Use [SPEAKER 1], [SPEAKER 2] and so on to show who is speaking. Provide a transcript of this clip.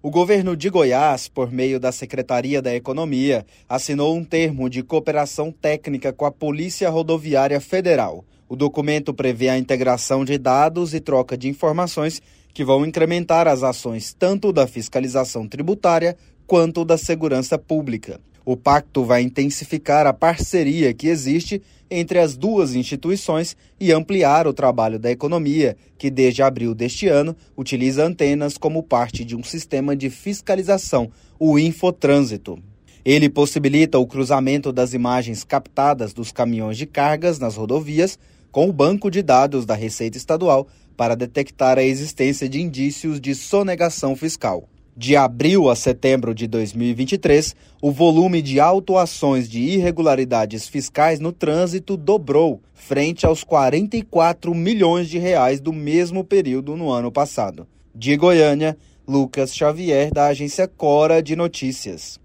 [SPEAKER 1] O governo de Goiás, por meio da Secretaria da Economia, assinou um termo de cooperação técnica com a Polícia Rodoviária Federal. O documento prevê a integração de dados e troca de informações que vão incrementar as ações tanto da fiscalização tributária quanto da segurança pública. O pacto vai intensificar a parceria que existe entre as duas instituições e ampliar o trabalho da economia, que desde abril deste ano utiliza antenas como parte de um sistema de fiscalização, o Infotrânsito. Ele possibilita o cruzamento das imagens captadas dos caminhões de cargas nas rodovias com o banco de dados da Receita Estadual para detectar a existência de indícios de sonegação fiscal. De abril a setembro de 2023, o volume de autuações de irregularidades fiscais no trânsito dobrou, frente aos 44 milhões de reais do mesmo período no ano passado. De Goiânia, Lucas Xavier, da agência Cora de Notícias.